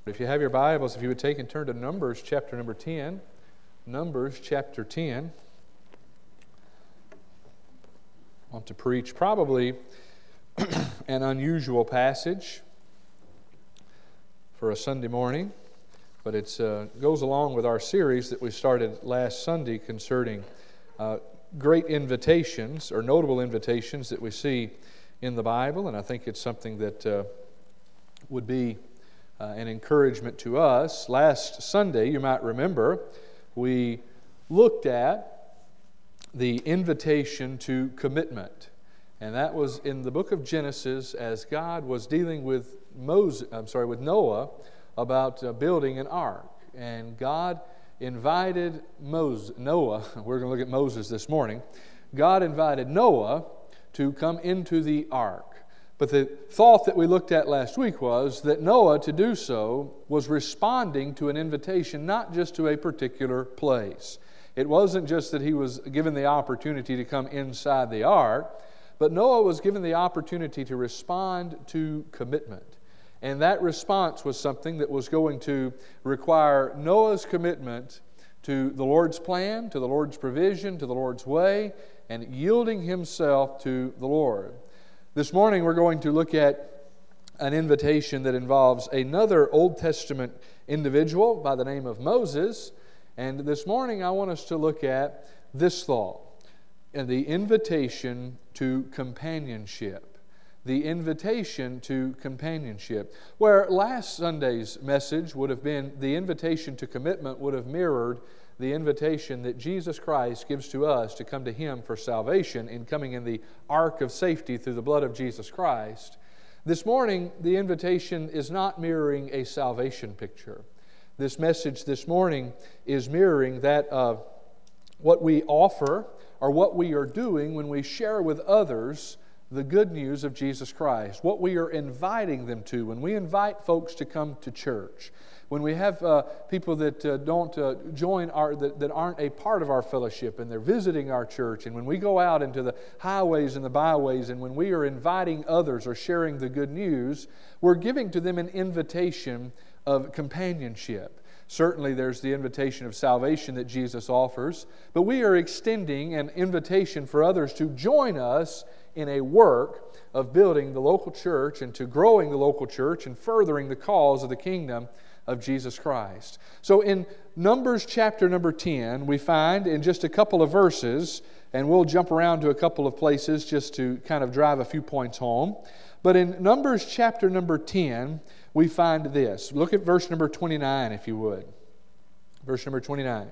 If you have your Bibles, if you would take and turn to Numbers chapter number 10. Numbers chapter 10. I want to preach probably an unusual passage for a Sunday morning, but it goes along with our series that we started last Sunday concerning great invitations or notable invitations that we see in the Bible, and I think it's something that would be an encouragement to us. Last Sunday, you might remember, we looked at the invitation to commitment. And that was in the book of Genesis as God was dealing with Noah about building an ark. And God invited Noah, we're going to look at Moses this morning. God invited Noah to come into the ark. But the thought that we looked at last week was that Noah, to do so, was responding to an invitation, not just to a particular place. It wasn't just that he was given the opportunity to come inside the ark, but Noah was given the opportunity to respond to commitment. And that response was something that was going to require Noah's commitment to the Lord's plan, to the Lord's provision, to the Lord's way, and yielding himself to the Lord. This morning we're going to look at an invitation that involves another Old Testament individual by the name of Moses. And this morning I want us to look at this thought, and the invitation to companionship. The invitation to companionship. Where last Sunday's message would have been the invitation to commitment would have mirrored the invitation that Jesus Christ gives to us to come to Him for salvation in coming in the ark of safety through the blood of Jesus Christ. This morning, the invitation is not mirroring a salvation picture. This message this morning is mirroring that of what we offer or what we are doing when we share with others the good news of Jesus Christ, what we are inviting them to when we invite folks to come to church. When we have people that don't join that aren't a part of our fellowship and they're visiting our church, and when we go out into the highways and the byways, and when we are inviting others or sharing the good news, we're giving to them an invitation of companionship. Certainly there's the invitation of salvation that Jesus offers, but we are extending an invitation for others to join us in a work of building the local church and to growing the local church and furthering the cause of the kingdom of Jesus Christ. So in Numbers chapter number 10, we find in just a couple of verses, and we'll jump around to a couple of places just to kind of drive a few points home. But in Numbers chapter number 10, we find this. Look at verse number 29, if you would. Verse number 29.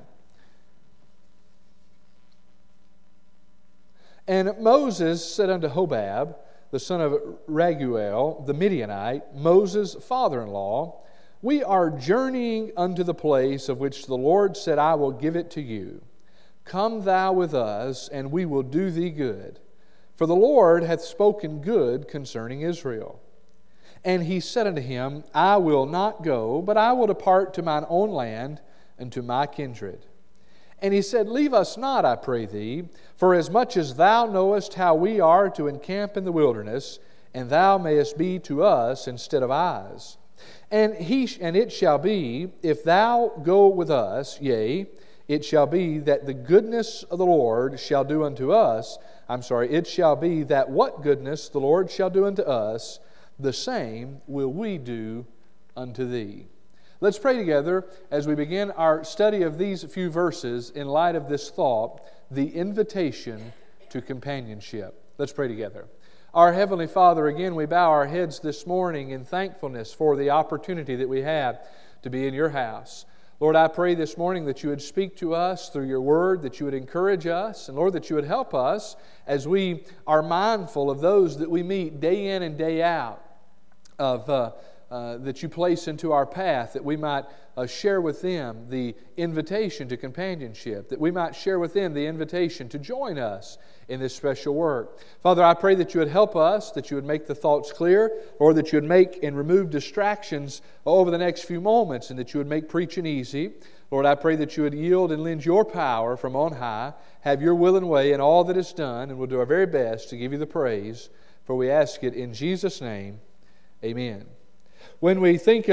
And Moses said unto Hobab, the son of Raguel, the Midianite, Moses' father-in-law, We are journeying unto the place of which the Lord said, I will give it to you. Come thou with us, and we will do thee good. For the Lord hath spoken good concerning Israel. And he said unto him, I will not go, but I will depart to mine own land and to my kindred. And he said, Leave us not, I pray thee, for as much as thou knowest how we are to encamp in the wilderness, and thou mayest be to us instead of eyes. And it shall be, if thou go with us, yea, it shall be that the goodness of the Lord shall do unto us, it shall be that what goodness the Lord shall do unto us, the same will we do unto thee. Let's pray together as we begin our study of these few verses in light of this thought, the invitation to companionship. Let's pray together. Our Heavenly Father, again we bow our heads this morning in thankfulness for the opportunity that we have to be in your house. Lord, I pray this morning that you would speak to us through your word, that you would encourage us, and Lord, that you would help us as we are mindful of those that we meet day in and day out, that you place into our path, that we might share with them the invitation to companionship, that we might share with them the invitation to join us in this special work. Father, I pray that you would help us, that you would make the thoughts clear, or that you would make and remove distractions over the next few moments, and that you would make preaching easy. Lord, I pray that you would yield and lend your power from on high, have your will and way in all that is done, and we'll do our very best to give you the praise, for we ask it in Jesus' name. Amen. When we think of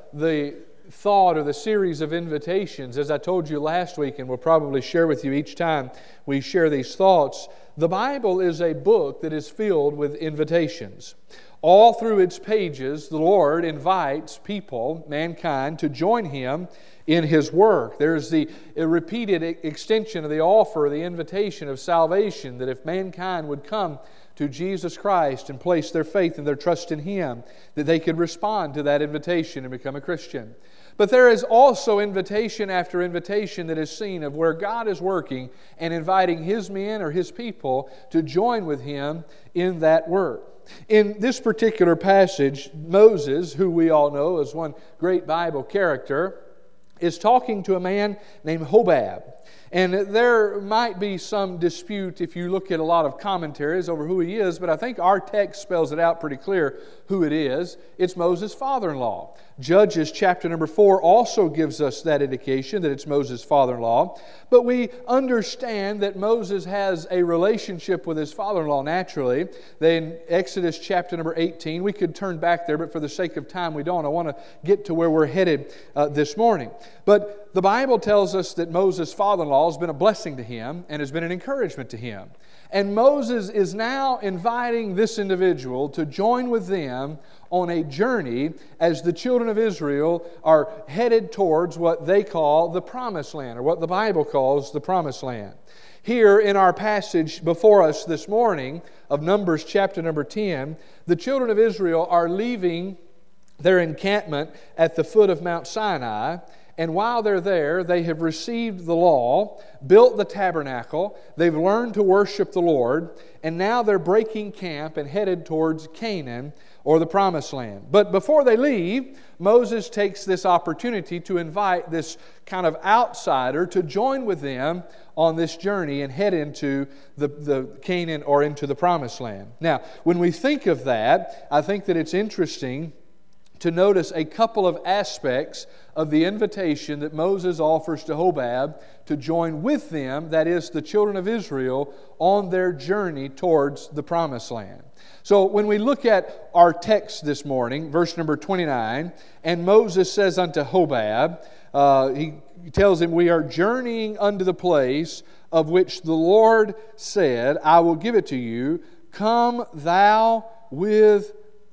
the thought or the series of invitations, as I told you last week, and we'll probably share with you each time we share these thoughts, the Bible is a book that is filled with invitations. All through its pages, the Lord invites people, mankind, to join Him in His work. There's the repeated extension of the offer, the invitation of salvation, that if mankind would come to Jesus Christ and place their faith and their trust in Him, that they could respond to that invitation and become a Christian. But there is also invitation after invitation that is seen of where God is working and inviting His men or His people to join with Him in that work. In this particular passage, Moses, who we all know as one great Bible character, is talking to a man named Hobab. And there might be some dispute if you look at a lot of commentaries over who he is, but I think our text spells it out pretty clear who it is. It's Moses' father-in-law. Judges chapter number 4 also gives us that indication that it's Moses' father-in-law. But we understand that Moses has a relationship with his father-in-law naturally. Then Exodus chapter number 18, we could turn back there, but for the sake of time we don't. I want to get to where we're headed this morning. But the Bible tells us that Moses' father-in-law has been a blessing to him and has been an encouragement to him. And Moses is now inviting this individual to join with them on a journey as the children of Israel are headed towards what they call the Promised Land, or what the Bible calls the Promised Land. Here in our passage before us this morning of Numbers chapter number 10, the children of Israel are leaving their encampment at the foot of Mount Sinai. And while they're there, they have received the law, built the tabernacle, they've learned to worship the Lord, and now they're breaking camp and headed towards Canaan, or the Promised Land. But before they leave, Moses takes this opportunity to invite this kind of outsider to join with them on this journey and head into the Canaan, or into the Promised Land. Now, when we think of that, I think that it's interesting to notice a couple of aspects of the invitation that Moses offers to Hobab to join with them, that is, the children of Israel, on their journey towards the Promised Land. So when we look at our text this morning, verse number 29, and Moses says unto Hobab, he tells him, we are journeying unto the place of which the Lord said, I will give it to you. Come thou with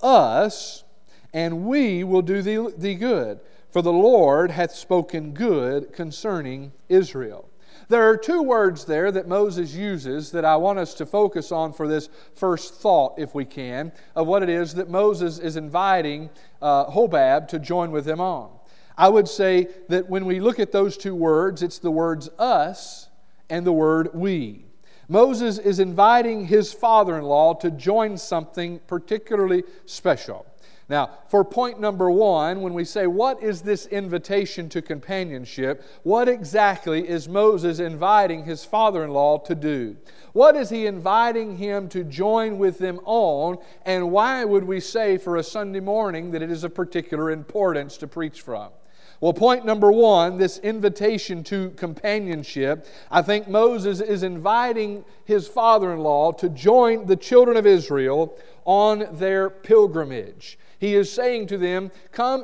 us, and we will do thee good. For the Lord hath spoken good concerning Israel. There are two words there that Moses uses that I want us to focus on for this first thought, if we can, of what it is that Moses is inviting Hobab to join with him on. I would say that when we look at those two words, it's the words us and the word we. Moses is inviting his father-in-law to join something particularly special. Now, for point number one, when we say, what is this invitation to companionship? What exactly is Moses inviting his father-in-law to do? What is he inviting him to join with them on? And why would we say for a Sunday morning that it is of particular importance to preach from? Well, point number one, this invitation to companionship, I think Moses is inviting his father-in-law to join the children of Israel on their pilgrimage. He is saying to them, come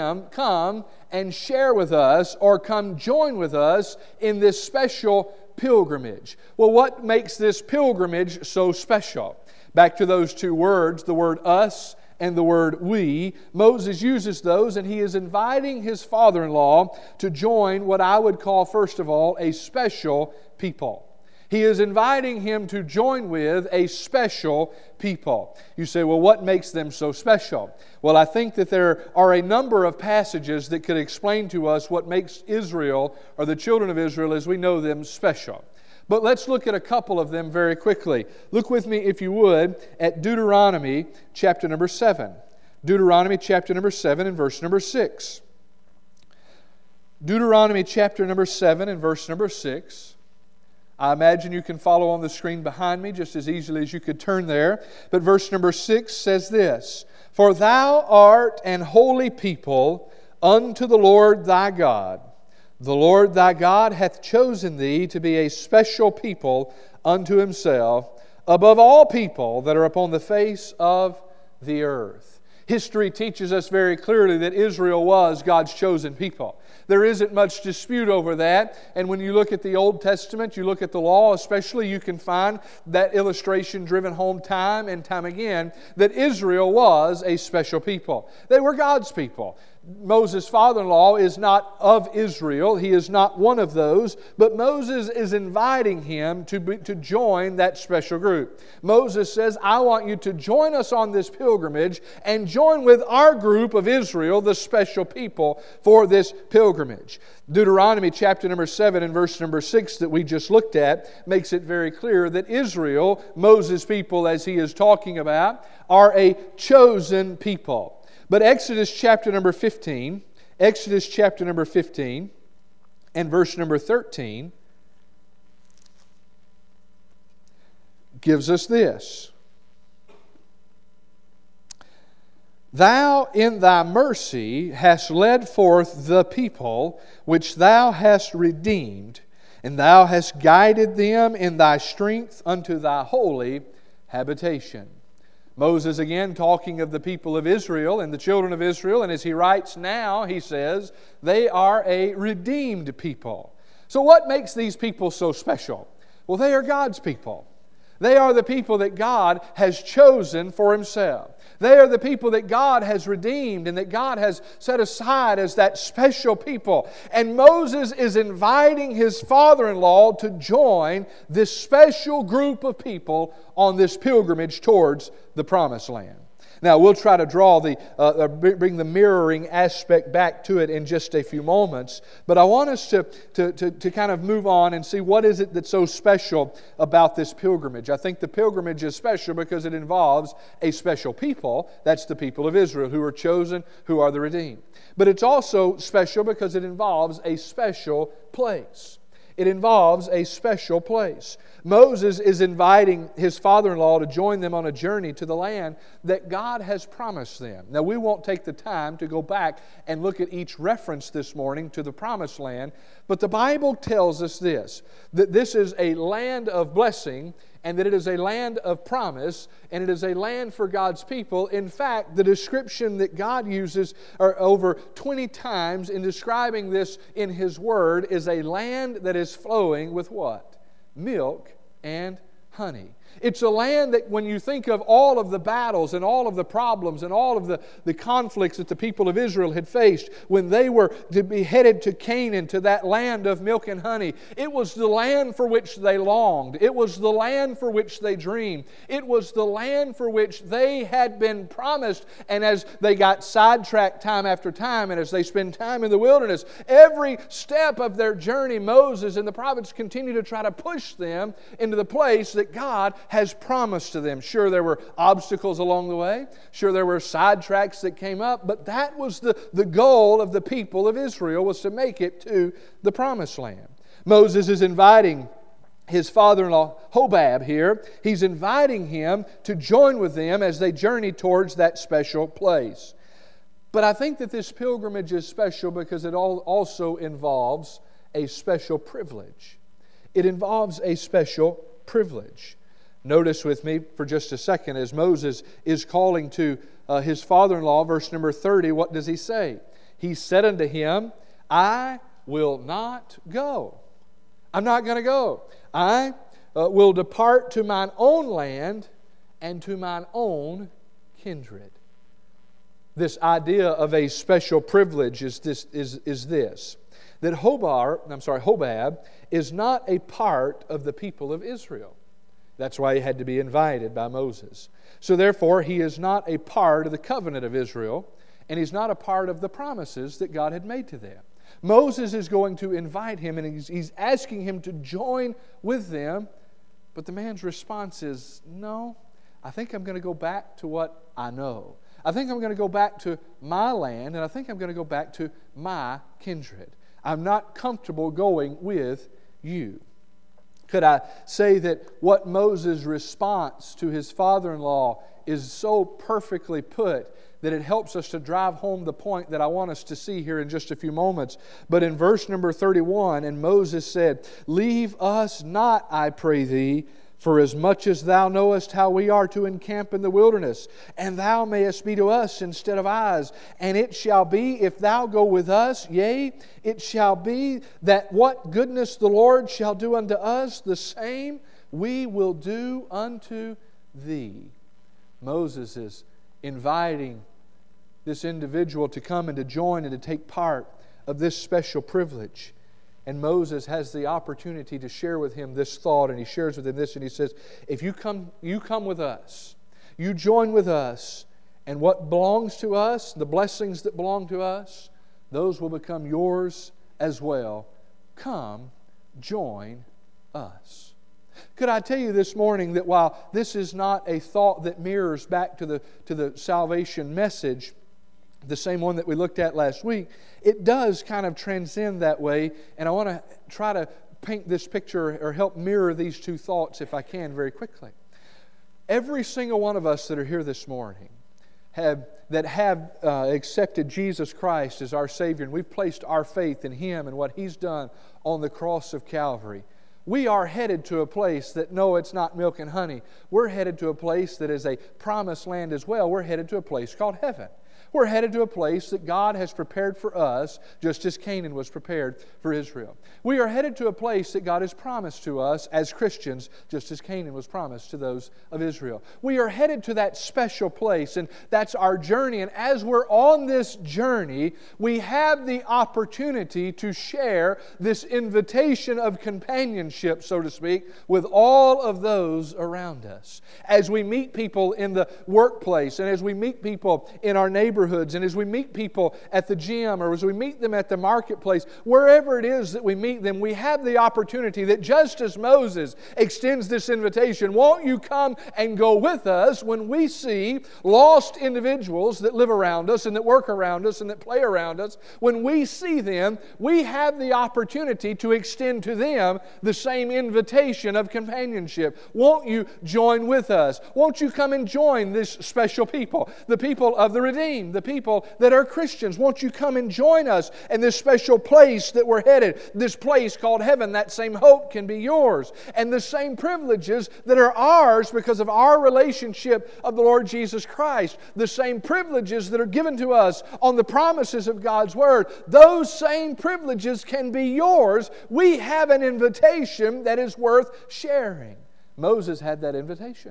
and share with us, or come join with us in this special pilgrimage. Well, what makes this pilgrimage so special? Back to those two words, the word us and the word we. Moses uses those, and he is inviting his father-in-law to join what I would call, first of all, a special people. He is inviting him to join with a special people. You say, well, what makes them so special? Well, I think that there are a number of passages that could explain to us what makes Israel, or the children of Israel as we know them, special. But let's look at a couple of them very quickly. Look with me, if you would, at Deuteronomy chapter number 7. Deuteronomy chapter number 7 and verse number 6. Deuteronomy chapter number 7 and verse number 6. I imagine you can follow on the screen behind me just as easily as you could turn there. But verse number 6 says this, For thou art an holy people unto the Lord thy God. The Lord thy God hath chosen thee to be a special people unto Himself, above all people that are upon the face of the earth. History teaches us very clearly that Israel was God's chosen people. There isn't much dispute over that. And when you look at the Old Testament, you look at the law especially, you can find that illustration driven home time and time again that Israel was a special people. They were God's people. Moses' father-in-law is not of Israel. He is not one of those. But Moses is inviting him to join that special group. Moses says, I want you to join us on this pilgrimage and join with our group of Israel, the special people, for this pilgrimage. Deuteronomy chapter number 7 and verse number 6 that we just looked at makes it very clear that Israel, Moses' people as he is talking about, are a chosen people. But Exodus chapter number 15 and verse number 13 gives us this. Thou in thy mercy hast led forth the people which thou hast redeemed, and thou hast guided them in thy strength unto thy holy habitation. Moses again talking of the people of Israel and the children of Israel, and as he writes now, he says, they are a redeemed people. So what makes these people so special? Well, they are God's people. They are the people that God has chosen for Himself. They are the people that God has redeemed and that God has set aside as that special people. And Moses is inviting his father-in-law to join this special group of people on this pilgrimage towards the Promised Land. Now, we'll try to bring the mirroring aspect back to it in just a few moments. But I want us to kind of move on and see what is it that's so special about this pilgrimage. I think the pilgrimage is special because it involves a special people. That's the people of Israel who are chosen, who are the redeemed. But it's also special because it involves a special place. It involves a special place. Moses is inviting his father-in-law to join them on a journey to the land that God has promised them. Now, we won't take the time to go back and look at each reference this morning to the Promised Land, but the Bible tells us this, that this is a land of blessing and that it is a land of promise, and it is a land for God's people. In fact, the description that God uses over 20 times in describing this in His Word is a land that is flowing with what? Milk and honey. It's a land that when you think of all of the battles and all of the problems and all of the conflicts that the people of Israel had faced when they were to be headed to Canaan, to that land of milk and honey, it was the land for which they longed. It was the land for which they dreamed. It was the land for which they had been promised. And as they got sidetracked time after time, and as they spend time in the wilderness, every step of their journey, Moses and the prophets continue to try to push them into the place that God has promised to them. Sure, there were obstacles along the way. Sure, there were sidetracks that came up, but that was the goal of the people of Israel, was to make it to the Promised Land. Moses is inviting his father-in-law Hobab here. He's inviting him to join with them as they journey towards that special place. But I think that this pilgrimage is special because it also involves a special privilege. It involves a special privilege. Notice with me for just a second, as Moses is calling to his father-in-law, verse number 30, what does he say? He said unto him, I will not go. I'm not going to go. I will depart to mine own land and to mine own kindred. This idea of a special privilege is this, that Hobab is not a part of the people of Israel. That's why he had to be invited by Moses. So therefore, he is not a part of the covenant of Israel, and he's not a part of the promises that God had made to them. Moses is going to invite him, and he's asking him to join with them, but the man's response is, no, I think I'm going to go back to what I know. I think I'm going to go back to my land, and I think I'm going to go back to my kindred. I'm not comfortable going with you. Could I say that what Moses' response to his father-in-law is so perfectly put that it helps us to drive home the point that I want us to see here in just a few moments. But in verse number 31, and Moses said, Leave us not, I pray thee, For as much as thou knowest how we are to encamp in the wilderness, and thou mayest be to us instead of eyes. And it shall be, if thou go with us, yea, it shall be that what goodness the Lord shall do unto us, the same we will do unto thee. Moses is inviting this individual to come and to join and to take part of this special privilege. And Moses has the opportunity to share with him this thought, and he shares with him this, and he says, if you come with us, you join with us, and what belongs to us, the blessings that belong to us, those will become yours as well. Come, join us. Could I tell you this morning that while this is not a thought that mirrors back to the salvation message, the same one that we looked at last week, it does kind of transcend that way, and I want to try to paint this picture or help mirror these two thoughts if I can very quickly. Every single one of us that are here this morning have accepted Jesus Christ as our Savior, and we've placed our faith in Him and what He's done on the cross of Calvary. We are headed to a place that, no, it's not milk and honey. We're headed to a place that is a promised land as well. We're headed to a place called heaven. We're headed to a place that God has prepared for us, just as Canaan was prepared for Israel. We are headed to a place that God has promised to us as Christians, just as Canaan was promised to those of Israel. We are headed to that special place, and that's our journey. And as we're on this journey, we have the opportunity to share this invitation of companionship, so to speak, with all of those around us. As we meet people in the workplace, and as we meet people in our neighborhoods, and as we meet people at the gym, or as we meet them at the marketplace, wherever it is that we meet them, we have the opportunity that just as Moses extends this invitation, won't you come and go with us when we see lost individuals that live around us and that work around us and that play around us? When we see them, we have the opportunity to extend to them the same invitation of companionship. Won't you join with us? Won't you come and join this special people, the people of the redeemed, the people that are Christians? Won't you come and join us in this special place that we're headed, this place called heaven? That same hope can be yours, and the same privileges that are ours because of our relationship of the Lord Jesus Christ, the same privileges that are given to us on the promises of God's Word, those same privileges can be yours. We have an invitation that is worth sharing. Moses had that invitation.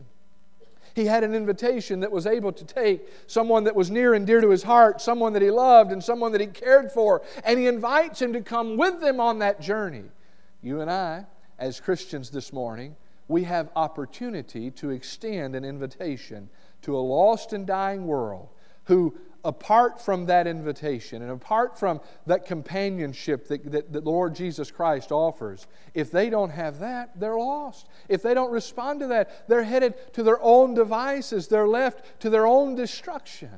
He had an invitation that was able to take someone that was near and dear to his heart, someone that he loved and someone that he cared for, and he invites him to come with them on that journey. You and I, as Christians this morning, we have opportunity to extend an invitation to a lost and dying world who, apart from that invitation and apart from that companionship that the Lord Jesus Christ offers, if they don't have that, they're lost. If they don't respond to that, they're headed to their own devices. They're left to their own destruction.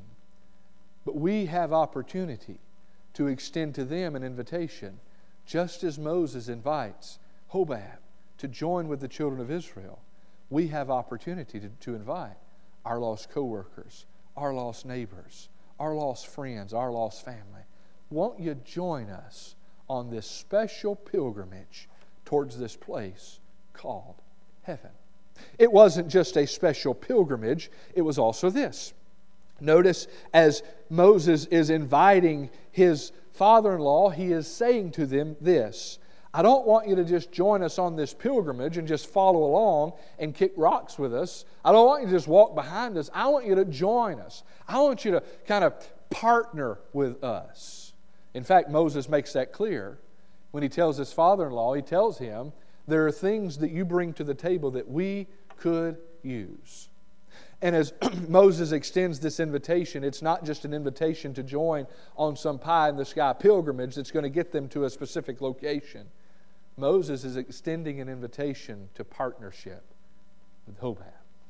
But we have opportunity to extend to them an invitation, just as Moses invites Hobab to join with the children of Israel. We have opportunity to invite our lost co-workers, our lost neighbors, our lost friends, our lost family. Won't you join us on this special pilgrimage towards this place called heaven? It wasn't just a special pilgrimage, it was also this. Notice as Moses is inviting his father-in-law, he is saying to them this: I don't want you to just join us on this pilgrimage and just follow along and kick rocks with us. I don't want you to just walk behind us. I want you to join us. I want you to kind of partner with us. In fact, Moses makes that clear. When he tells his father-in-law, he tells him, there are things that you bring to the table that we could use. And as Moses extends this invitation, it's not just an invitation to join on some pie-in-the-sky pilgrimage that's going to get them to a specific location. Moses is extending an invitation to partnership with Hobab.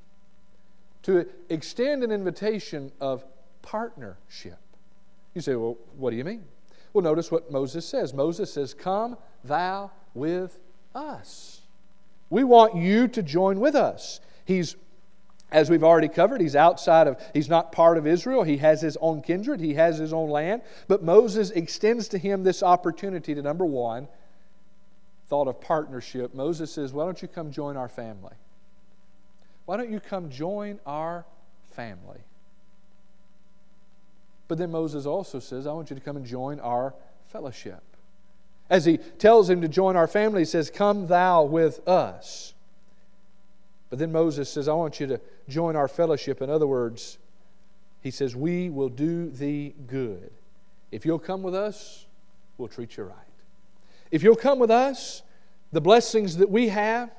To extend an invitation of partnership. You say, well, what do you mean? Well, notice what Moses says. Moses says, come thou with us. We want you to join with us. As we've already covered, he's not part of Israel. He has his own kindred. He has his own land. But Moses extends to him this opportunity to, number one, thought of partnership. Moses says, why don't you come join our family? why don't you come join our family? But then Moses also says, I want you to come and join our fellowship. As he tells him to join our family, he says, come thou with us. But then Moses says, I want you to join our fellowship. In other words, he says, we will do thee good. If you'll come with us, we'll treat you right. If you'll come with us, the blessings that we have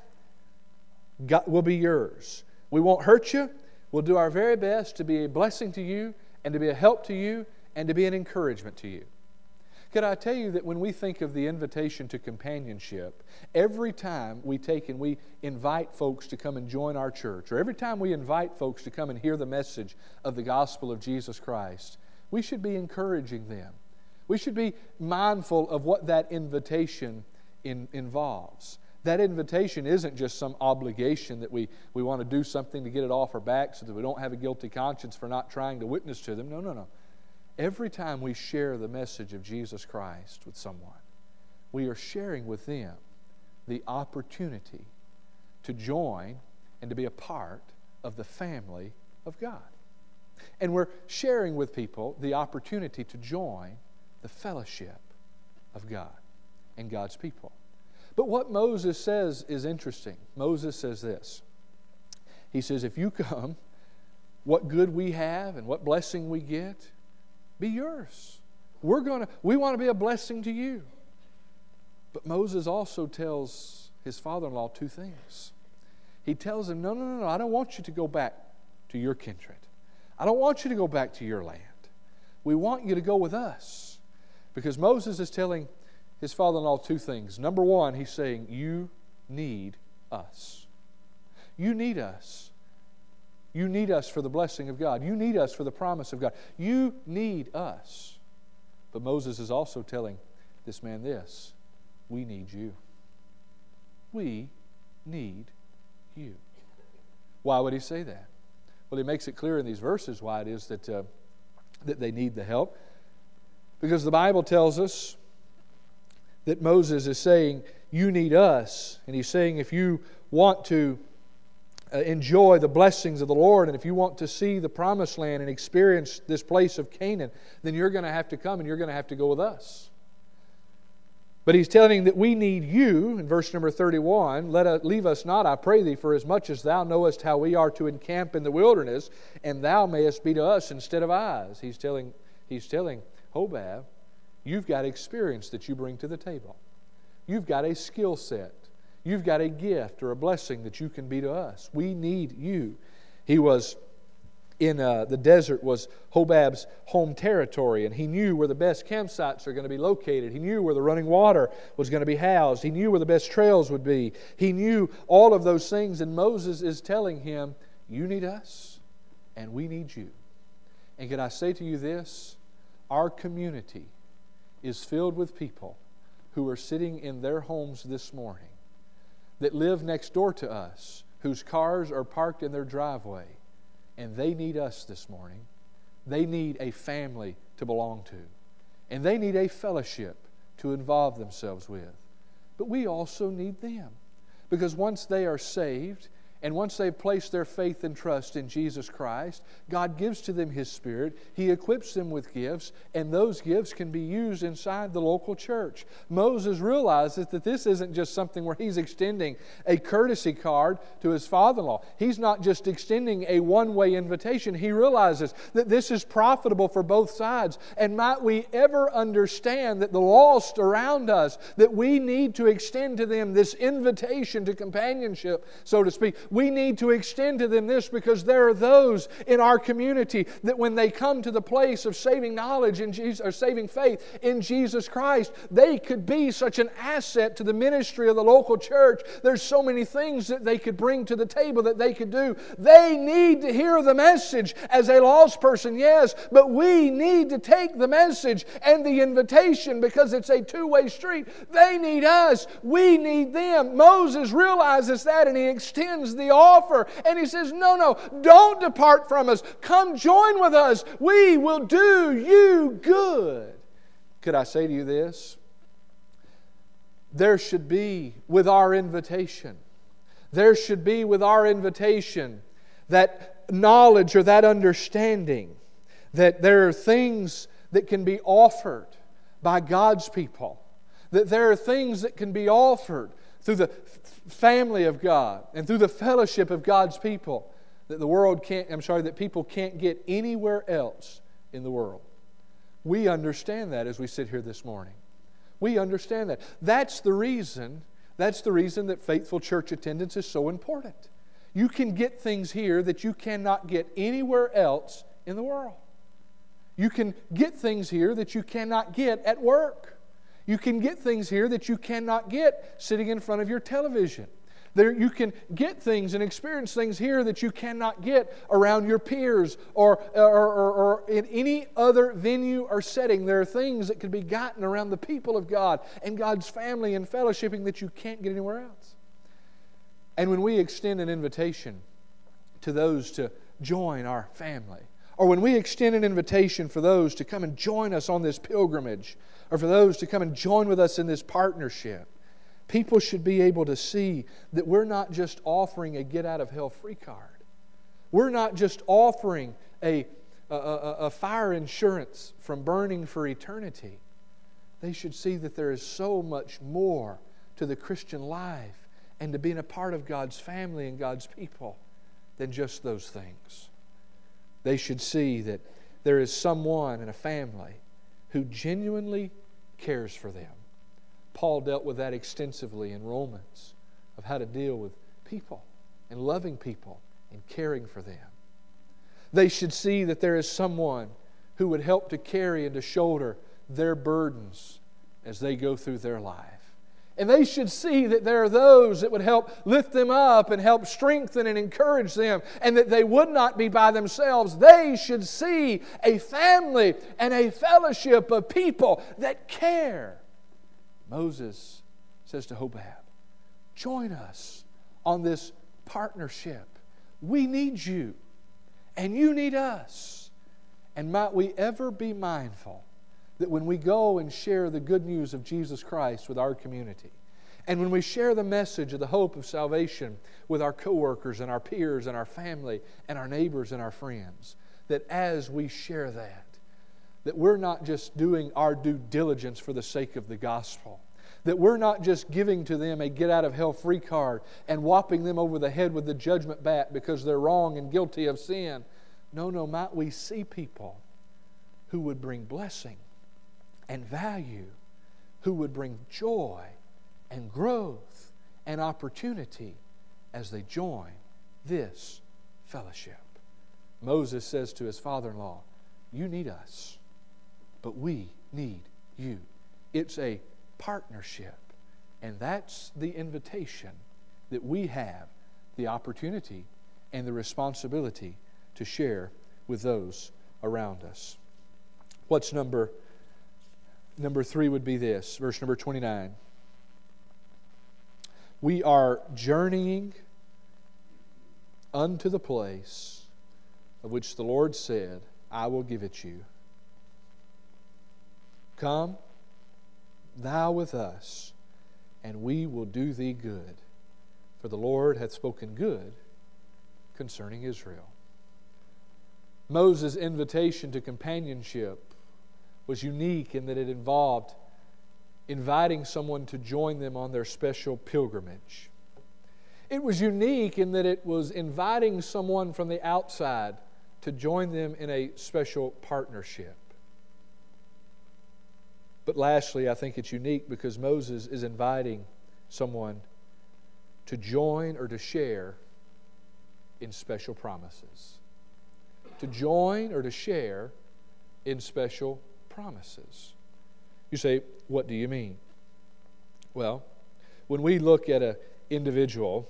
will be yours. We won't hurt you. We'll do our very best to be a blessing to you and to be a help to you and to be an encouragement to you. Could I tell you that when we think of the invitation to companionship, every time we take and we invite folks to come and join our church, or every time we invite folks to come and hear the message of the gospel of Jesus Christ, we should be encouraging them. We should be mindful of what that invitation involves. That invitation isn't just some obligation that we want to do something to get it off our back so that we don't have a guilty conscience for not trying to witness to them. No. Every time we share the message of Jesus Christ with someone, we are sharing with them the opportunity to join and to be a part of the family of God. And we're sharing with people the opportunity to join the fellowship of God and God's people. But what Moses says is interesting. Moses says this. He says, if you come, what good we have and what blessing we get, be yours. We want to be a blessing to you. But Moses also tells his father-in-law two things. He tells him, no, I don't want you to go back to your kindred. I don't want you to go back to your land. We want you to go with us. Because Moses is telling his father-in-law two things. Number one, he's saying, you need us. You need us. You need us for the blessing of God. You need us for the promise of God. You need us. But Moses is also telling this man this. We need you. We need you. Why would he say that? Well, he makes it clear in these verses why it is that they need the help. Because the Bible tells us that Moses is saying, you need us. And he's saying, if you want to enjoy the blessings of the Lord, and if you want to see the promised land and experience this place of Canaan, then you're going to have to come and you're going to have to go with us. But he's telling him that we need you, in verse number 31, leave us not, I pray thee, for as much as thou knowest how we are to encamp in the wilderness, and thou mayest be to us instead of eyes. He's telling Hobab, you've got experience that you bring to the table. You've got a skill set. You've got a gift or a blessing that you can be to us. We need you. He was in the desert was Hobab's home territory, and he knew where the best campsites are going to be located. He knew where the running water was going to be housed. He knew where the best trails would be. He knew all of those things, and Moses is telling him, you need us, and we need you. And can I say to you this? Our community is filled with people who are sitting in their homes this morning that live next door to us, whose cars are parked in their driveway, and they need us this morning. They need a family to belong to, and they need a fellowship to involve themselves with. But we also need them, because once they are saved, and once they've placed their faith and trust in Jesus Christ, God gives to them His Spirit. He equips them with gifts, and those gifts can be used inside the local church. Moses realizes that this isn't just something where he's extending a courtesy card to his father-in-law. He's not just extending a one-way invitation. He realizes that this is profitable for both sides. And might we ever understand that the lost around us, that we need to extend to them this invitation to companionship, so to speak. We need to extend to them this, because there are those in our community that when they come to the place of saving knowledge in Jesus, or saving faith in Jesus Christ, they could be such an asset to the ministry of the local church. There's so many things that they could bring to the table that they could do. They need to hear the message as a lost person, yes, but we need to take the message and the invitation, because it's a two-way street. They need us. We need them. Moses realizes that, and he extends the offer, and he says, no, don't depart from us. Come join with us. We will do you good. Could I say to you this? There should be, with our invitation, There should be with our invitation that knowledge or that understanding that there are things that can be offered by God's people, that there are things that can be offered through the family of God and through the fellowship of God's people that people can't get anywhere else in the world. We understand that as we sit here this morning. We understand that. That's the reason that faithful church attendance is so important. You can get things here that you cannot get anywhere else in the world. You can get things here that you cannot get at work. You can get things here that you cannot get sitting in front of your television. You can get things and experience things here that you cannot get around your peers or in any other venue or setting. There are things that can be gotten around the people of God and God's family and fellowshipping that you can't get anywhere else. And when we extend an invitation to those to join our family, or when we extend an invitation for those to come and join us on this pilgrimage, or for those to come and join with us in this partnership, people should be able to see that we're not just offering a get-out-of-hell-free card. We're not just offering a fire insurance from burning for eternity. They should see that there is so much more to the Christian life and to being a part of God's family and God's people than just those things. They should see that there is someone in a family who genuinely cares for them. Paul dealt with that extensively in Romans, of how to deal with people and loving people and caring for them. They should see that there is someone who would help to carry and to shoulder their burdens as they go through their life. And they should see that there are those that would help lift them up and help strengthen and encourage them, and that they would not be by themselves. They should see a family and a fellowship of people that care. Moses says to Hobab, join us on this partnership. We need you, and you need us. And might we ever be mindful that when we go and share the good news of Jesus Christ with our community, and when we share the message of the hope of salvation with our coworkers and our peers and our family and our neighbors and our friends, that as we share that we're not just doing our due diligence for the sake of the gospel, that we're not just giving to them a get-out-of-hell-free card and whopping them over the head with the judgment bat because they're wrong and guilty of sin. No, might we see people who would bring blessing and value, who would bring joy and growth and opportunity as they join this fellowship. Moses says to his father-in-law, you need us, but we need you. It's a partnership, and that's the invitation that we have the opportunity and the responsibility to share with those around us. What's number 3 would be this, verse number 29. We are journeying unto the place of which the Lord said, I will give it you. Come thou with us, and we will do thee good. For the Lord hath spoken good concerning Israel. Moses' invitation to companionship was unique in that it involved inviting someone to join them on their special pilgrimage. It was unique in that it was inviting someone from the outside to join them in a special partnership. But lastly, I think it's unique because Moses is inviting someone to join or to share in special promises. To join or to share in special promises. You say, what do you mean? Well, when we look at an individual,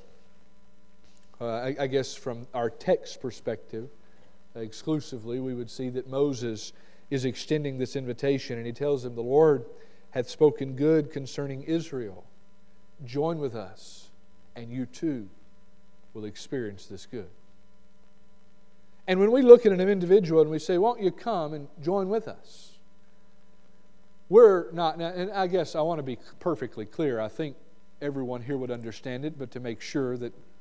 I guess from our text perspective, exclusively, we would see that Moses is extending this invitation, and he tells them, the Lord hath spoken good concerning Israel. Join with us, and you too will experience this good. And when we look at an individual and we say, won't you come and join with us? We're not, and I guess I want to be perfectly clear. I think everyone here would understand it, but to make sure that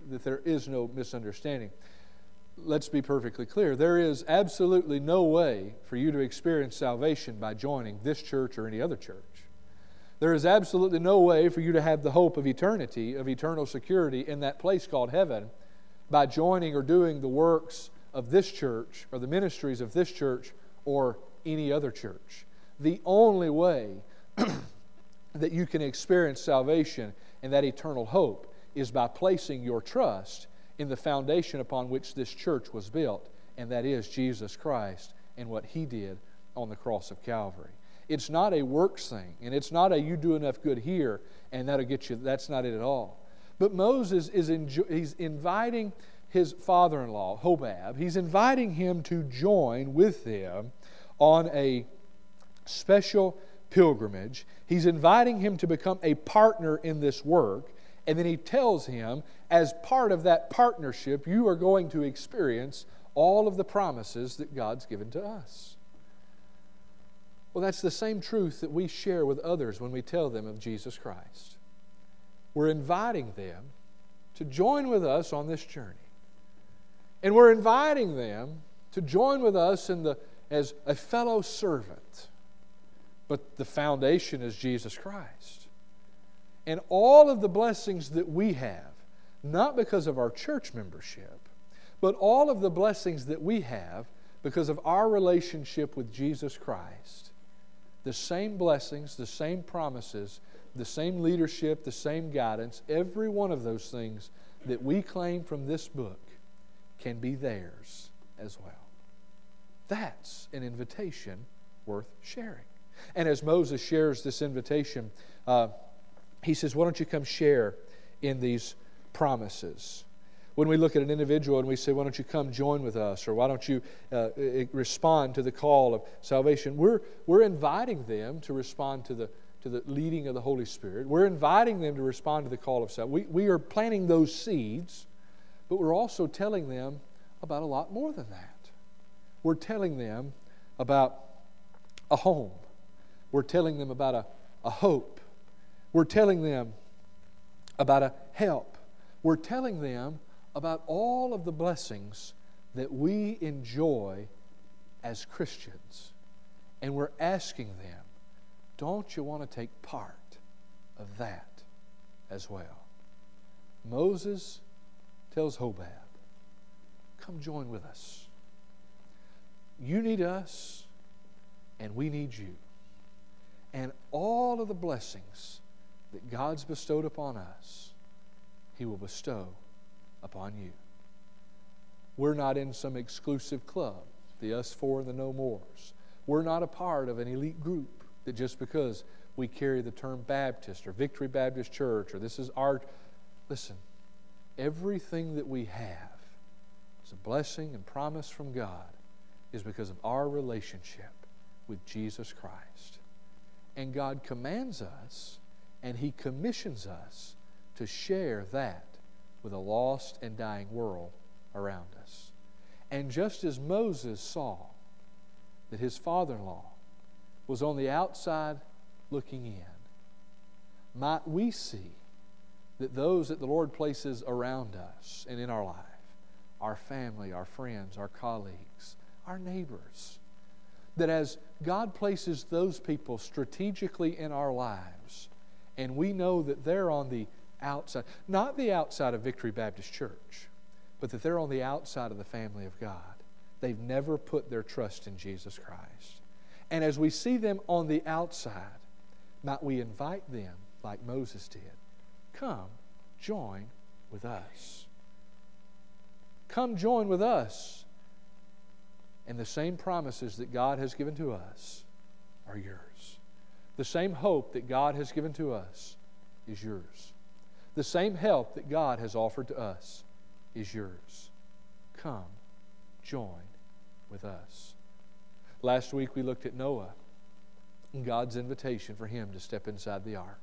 that there is no misunderstanding. Let's be perfectly clear. There is absolutely no way for you to experience salvation by joining this church or any other church. There is absolutely no way for you to have the hope of eternity, of eternal security in that place called heaven by joining or doing the works of this church or the ministries of this church or any other church. The only way that you can experience salvation and that eternal hope is by placing your trust in the foundation upon which this church was built, and that is Jesus Christ and what He did on the cross of Calvary. It's not a works thing, and it's not a you do enough good here and that'll get you. That's not it at all. But Moses he's inviting his father-in-law, Hobab, he's inviting him to join with them on a special pilgrimage. He's inviting him to become a partner in this work, and then he tells him, as part of that partnership, you are going to experience all of the promises that God's given to us. Well, that's the same truth that we share with others when we tell them of Jesus Christ. We're inviting them to join with us on this journey. And we're inviting them to join with us as a fellow servant. But the foundation is Jesus Christ. And all of the blessings that we have, not because of our church membership, but all of the blessings that we have because of our relationship with Jesus Christ, the same blessings, the same promises, the same leadership, the same guidance, every one of those things that we claim from this book can be theirs as well. That's an invitation worth sharing. And as Moses shares this invitation, he says, why don't you come share in these promises? When we look at an individual and we say, why don't you come join with us? Or why don't you respond to the call of salvation? We're inviting them to respond to the leading of the Holy Spirit. We're inviting them to respond to the call of salvation. We are planting those seeds, but we're also telling them about a lot more than that. We're telling them about a home. We're telling them about a hope. We're telling them about a help. We're telling them about all of the blessings that we enjoy as Christians. And we're asking them, don't you want to take part of that as well? Moses tells Hobab, come join with us. You need us, and we need you. And all of the blessings that God's bestowed upon us, He will bestow upon you. We're not in some exclusive club, the Us Four and the No Mores. We're not a part of an elite group that just because we carry the term Baptist or Victory Baptist Church or this is our... Listen, everything that we have is a blessing and promise from God is because of our relationship with Jesus Christ. And God commands us and He commissions us to share that with a lost and dying world around us. And just as Moses saw that his father-in-law was on the outside looking in, might we see that those that the Lord places around us and in our life, our family, our friends, our colleagues, our neighbors, that as God places those people strategically in our lives, and we know that they're on the outside, not the outside of Victory Baptist Church, but that they're on the outside of the family of God. They've never put their trust in Jesus Christ. And as we see them on the outside, might we invite them, like Moses did, come join with us. Come join with us. And the same promises that God has given to us are yours. The same hope that God has given to us is yours. The same help that God has offered to us is yours. Come, join with us. Last week we looked at Noah and God's invitation for him to step inside the ark.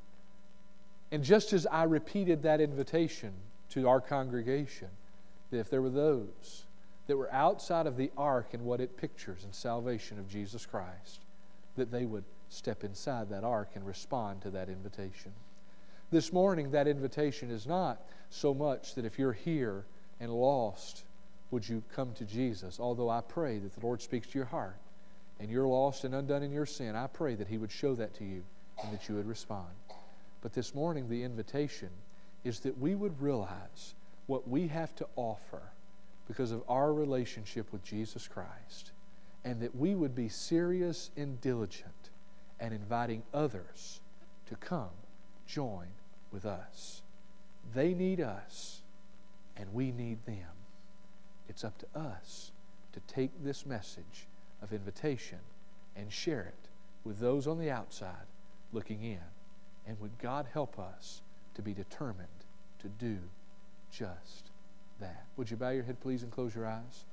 And just as I repeated that invitation to our congregation, that if there were those that were outside of the ark and what it pictures in salvation of Jesus Christ, that they would step inside that ark and respond to that invitation. This morning, that invitation is not so much that if you're here and lost, would you come to Jesus? Although I pray that the Lord speaks to your heart and you're lost and undone in your sin, I pray that He would show that to you and that you would respond. But this morning, the invitation is that we would realize what we have to offer because of our relationship with Jesus Christ, and that we would be serious and diligent and inviting others to come join with us. They need us, and we need them. It's up to us to take this message of invitation and share it with those on the outside looking in. And would God help us to be determined to do just that? Would you bow your head, please, and close your eyes?